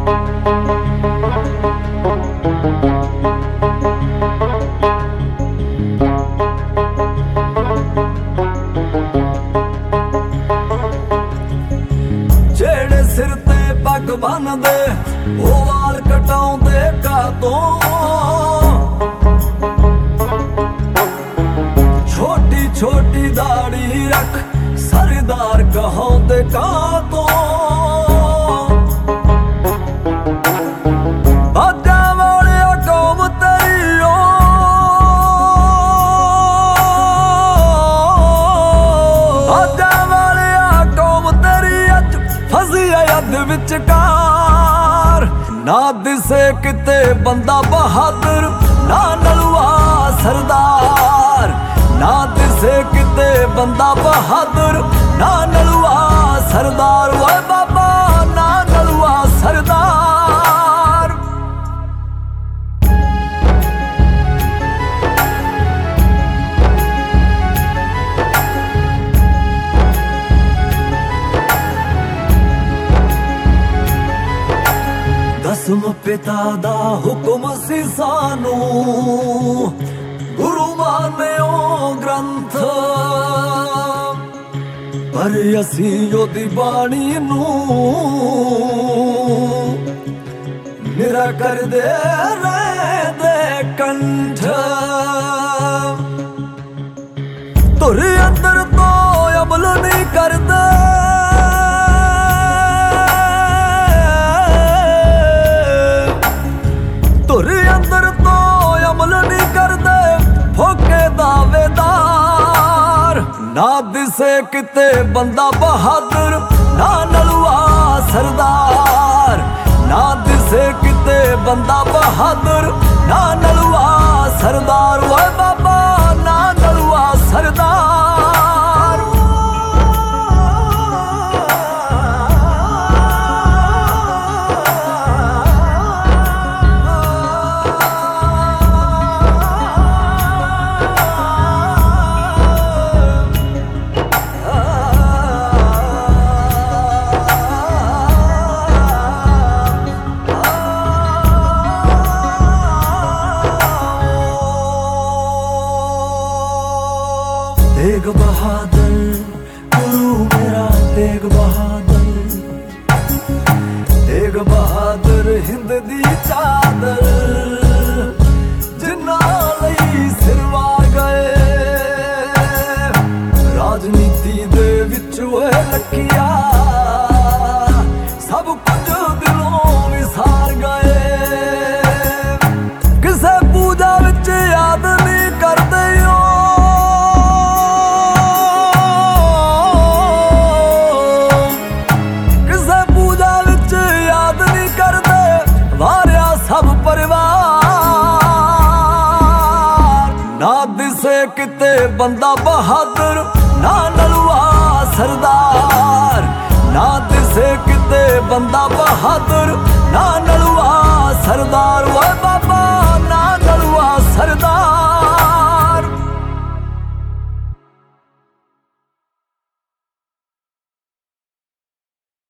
ਜਿਹੜੇ ਸਿਰ ਤੇ ਪੱਗ ਬੰਨਦੇ ਉਹ ਵਾਲ ਕਟਾਉਂਦੇ ਕਾਤੋਂ, ਛੋਟੀ ਛੋਟੀ ਦਾੜੀ ਰੱਖ ਸਰਦਾਰ ਕਹਾਉਂਦੇ ਕਾਤੋਂ। ਬਾਜਾਂ ਵਾਲਿਆ ਕੌਮ ਤੇਰੀ ਓ, ਬਾਜਾਂ ਵਾਲਿਆ ਕੌਮ ਤੇਰੀ ਅੱਜ ਫਸੀ ਆ ਅੱਧ ਵਿਚਕਾਰ। ਨਾ ਦਿਸੇ ਕਿਤੇ ਬੰਦਾ ਬਹਾਦਰ, ਨਾ ਨਲੂਆ ਸਰਦਾਰ। ਨਾ ਦਿਸੇ ਕਿਤੇ ਬੰਦਾ ਬਹਾਦਰ, ਨਾ ਨਲੂਆ ਸਰਦਾਰ। ਓਏ ਬਾਬਾ ਨਾ ਨਲੂਆ ਸਰਦਾਰ। ਦਸਮ ਪਿਤਾ ਦਾ ਹੁਕਮ ਸੀ ਸਾਨੂੰ, ਗੁਰੂ ਮਾਨਿਓ ਗ੍ਰੰਥ। ਪਰ ਅਸੀਂ ਉਹਦੀ ਬਾਣੀ ਨੂੰ ਨਿਰਾ ਕਰਦੇ ਰਹਿੰਦੇ ਕੰਠ। ਧੁਰ ਅੰਦਰ ਤੋਂ ਅਮਲ ਨਹੀਂ ਕਰਦੇ, ਧੁਰ ਅੰਦਰ ਤੋਂ ਅਮਲ ਨਹੀਂ ਕਰਦੇ ਫੋਕੇ ਦਾਵੇਦਾਰ। ਨਾ ਦਿਸੇ ਕਿਤੇ ਬੰਦਾ ਬਹਾਦਰ, ਨਾ ਨਲੂਆ ਸਰਦਾਰ। ਨਾ ਦਿਸੇ ਕਿਤੇ ਬੰਦਾ ਬਹਾਦਰ, ਨਾ ਨਲੂਆ ਸਰਦਾਰ। ਓਏ ਬਾਬਾ ਨਾ ਨਲੂਆ ਸਰਦਾਰ। तेग बहादुर गुरु मेरा तेग बहादुर, तेग बहादुर हिंद दी चादर। जिन्ना लई सिरवा गए राजनीति दे विच ओए लखिया, सब कुछ दिलों विसार गए। किसे पूजा विच याद नहीं करदे हो, ਨਾ ਦਿਸੇ ਕਿਤੇ ਬੰਦਾ ਬਹਾਦਰ, ਨਾ ਨਲੂਆ ਸਰਦਾਰ। ਨਾ ਦਿਸੇ ਕਿਤੇ ਬੰਦਾ ਬਹਾਦਰ,